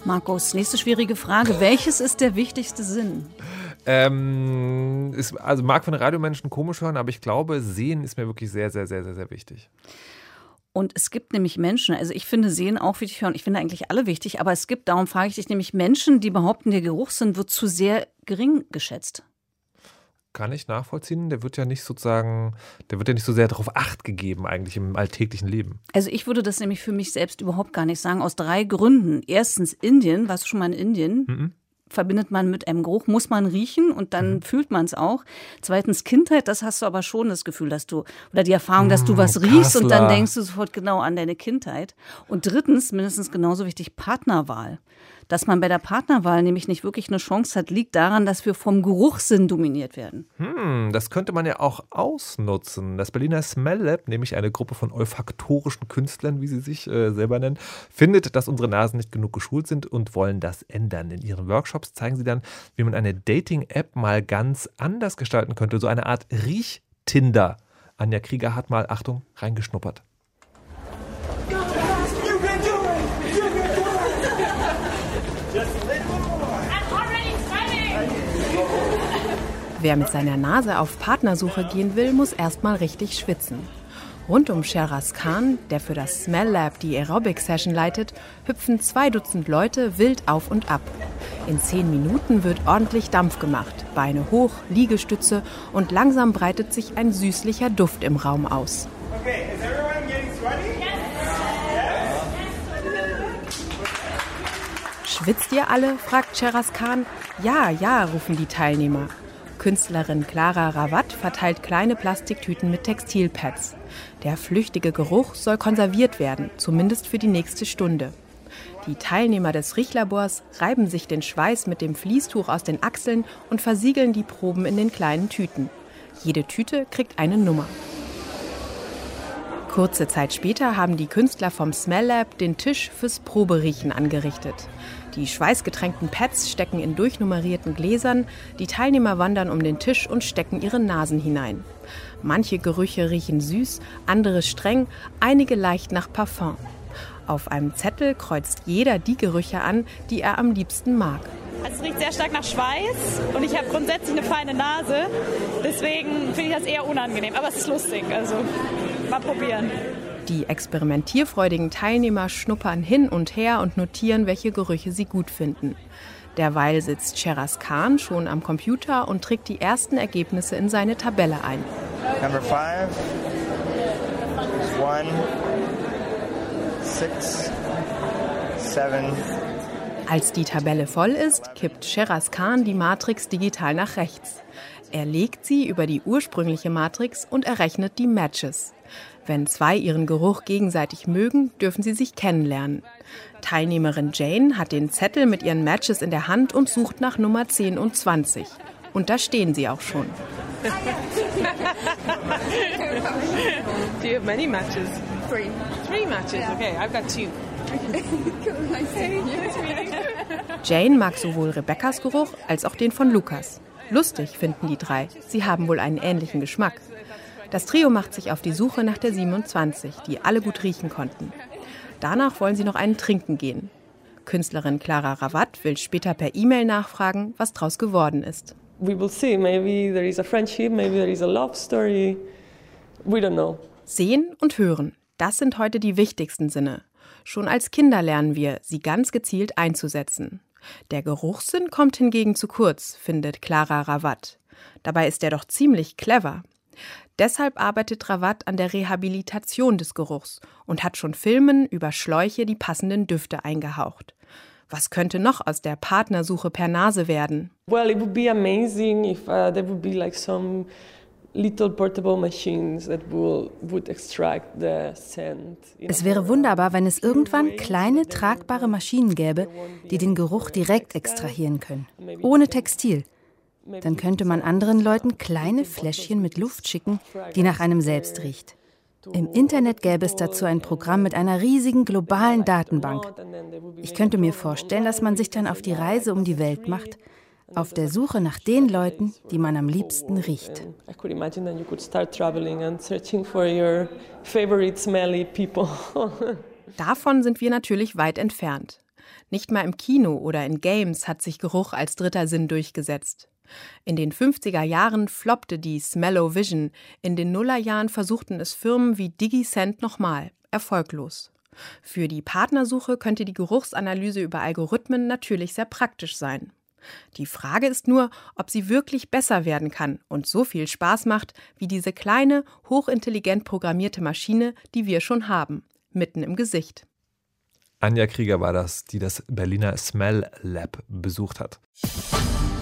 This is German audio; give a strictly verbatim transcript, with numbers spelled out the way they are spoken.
Markus, nächste schwierige Frage. Welches ist der wichtigste Sinn? Ähm, ist, also mag von den Radiomenschen komisch hören, aber ich glaube, Sehen ist mir wirklich sehr, sehr, sehr, sehr, sehr wichtig. Und es gibt nämlich Menschen, also ich finde Sehen auch wichtig, hören, ich finde eigentlich alle wichtig, aber es gibt, darum frage ich dich, nämlich Menschen, die behaupten, der Geruchssinn wird zu sehr gering geschätzt. Kann ich nachvollziehen. Der wird ja nicht sozusagen, der wird ja nicht so sehr darauf Acht gegeben eigentlich im alltäglichen Leben. Also ich würde das nämlich für mich selbst überhaupt gar nicht sagen, aus drei Gründen. Erstens Indien, warst du schon mal in Indien? Mhm. Verbindet man mit einem Geruch, muss man riechen und dann mhm. fühlt man es auch. Zweitens Kindheit, das hast du aber schon das Gefühl, dass du, oder die Erfahrung, dass du was riechst Kassler. Und dann denkst du sofort genau an deine Kindheit. Und drittens, mindestens genauso wichtig, Partnerwahl. Dass man bei der Partnerwahl nämlich nicht wirklich eine Chance hat, liegt daran, dass wir vom Geruchssinn dominiert werden. Hm, das könnte man ja auch ausnutzen. Das Berliner Smell Lab, nämlich eine Gruppe von olfaktorischen Künstlern, wie sie sich äh, selber nennen, findet, dass unsere Nasen nicht genug geschult sind und wollen das ändern. In ihren Workshops zeigen sie dann, wie man eine Dating-App mal ganz anders gestalten könnte. So eine Art Riech-Tinder. Anja Krieger hat mal, Achtung, reingeschnuppert. Wer mit seiner Nase auf Partnersuche gehen will, muss erstmal richtig schwitzen. Rund um Sheraz Khan, der für das Smell Lab die Aerobic-Session leitet, hüpfen zwei Dutzend Leute wild auf und ab. In zehn Minuten wird ordentlich Dampf gemacht, Beine hoch, Liegestütze und langsam breitet sich ein süßlicher Duft im Raum aus. Okay, is everyone getting sweaty? Yes. Schwitzt ihr alle? Fragt Sheraz Khan. Ja, ja, rufen die Teilnehmer. Künstlerin Clara Rawat verteilt kleine Plastiktüten mit Textilpads. Der flüchtige Geruch soll konserviert werden, zumindest für die nächste Stunde. Die Teilnehmer des Riechlabors reiben sich den Schweiß mit dem Fließtuch aus den Achseln und versiegeln die Proben in den kleinen Tüten. Jede Tüte kriegt eine Nummer. Kurze Zeit später haben die Künstler vom Smell Lab den Tisch fürs Proberiechen angerichtet. Die schweißgetränkten Pads stecken in durchnummerierten Gläsern, die Teilnehmer wandern um den Tisch und stecken ihre Nasen hinein. Manche Gerüche riechen süß, andere streng, einige leicht nach Parfum. Auf einem Zettel kreuzt jeder die Gerüche an, die er am liebsten mag. Also es riecht sehr stark nach Schweiß und ich habe grundsätzlich eine feine Nase, deswegen finde ich das eher unangenehm, aber es ist lustig, also mal probieren. Die experimentierfreudigen Teilnehmer schnuppern hin und her und notieren, welche Gerüche sie gut finden. Derweil sitzt Sheraz Khan schon am Computer und trägt die ersten Ergebnisse in seine Tabelle ein. Number five, one, six, seven. Als die Tabelle voll ist, kippt Sheraz Khan die Matrix digital nach rechts. Er legt sie über die ursprüngliche Matrix und errechnet die Matches. Wenn zwei ihren Geruch gegenseitig mögen, dürfen sie sich kennenlernen. Teilnehmerin Jane hat den Zettel mit ihren Matches in der Hand und sucht nach Nummer zehn und zwanzig. Und da stehen sie auch schon. Do you have many matches? Three. Three matches? Okay, I've got two. Jane mag sowohl Rebecca's Geruch als auch den von Lukas. Lustig finden die drei. Sie haben wohl einen ähnlichen Geschmack. Das Trio macht sich auf die Suche nach der siebenundzwanzig, die alle gut riechen konnten. Danach wollen sie noch einen trinken gehen. Künstlerin Clara Rawat will später per E-Mail nachfragen, was draus geworden ist. We will see. Maybe there is a friendship, maybe there is a love story. We don't know. Sehen und hören, das sind heute die wichtigsten Sinne. Schon als Kinder lernen wir, sie ganz gezielt einzusetzen. Der Geruchssinn kommt hingegen zu kurz, findet Clara Rawat. Dabei ist er doch ziemlich clever. Deshalb arbeitet Rawat an der Rehabilitation des Geruchs und hat schon Filmen über Schläuche die passenden Düfte eingehaucht. Was könnte noch aus der Partnersuche per Nase werden? Well, it would be amazing if uh, there would be like some little portable machines that will, would extract the scent. Es wäre wunderbar, wenn es irgendwann kleine, tragbare Maschinen gäbe, die den Geruch direkt extrahieren können, ohne Textil. Dann könnte man anderen Leuten kleine Fläschchen mit Luft schicken, die nach einem selbst riecht. Im Internet gäbe es dazu ein Programm mit einer riesigen globalen Datenbank. Ich könnte mir vorstellen, dass man sich dann auf die Reise um die Welt macht, auf der Suche nach den Leuten, die man am liebsten riecht. Davon sind wir natürlich weit entfernt. Nicht mal im Kino oder in Games hat sich Geruch als dritter Sinn durchgesetzt. In den fünfziger Jahren floppte die Smell-O-Vision. In den Nullerjahren versuchten es Firmen wie DigiScent nochmal. Erfolglos. Für die Partnersuche könnte die Geruchsanalyse über Algorithmen natürlich sehr praktisch sein. Die Frage ist nur, ob sie wirklich besser werden kann und so viel Spaß macht wie diese kleine, hochintelligent programmierte Maschine, die wir schon haben, mitten im Gesicht. Anja Krieger war das, die das Berliner Smell Lab besucht hat.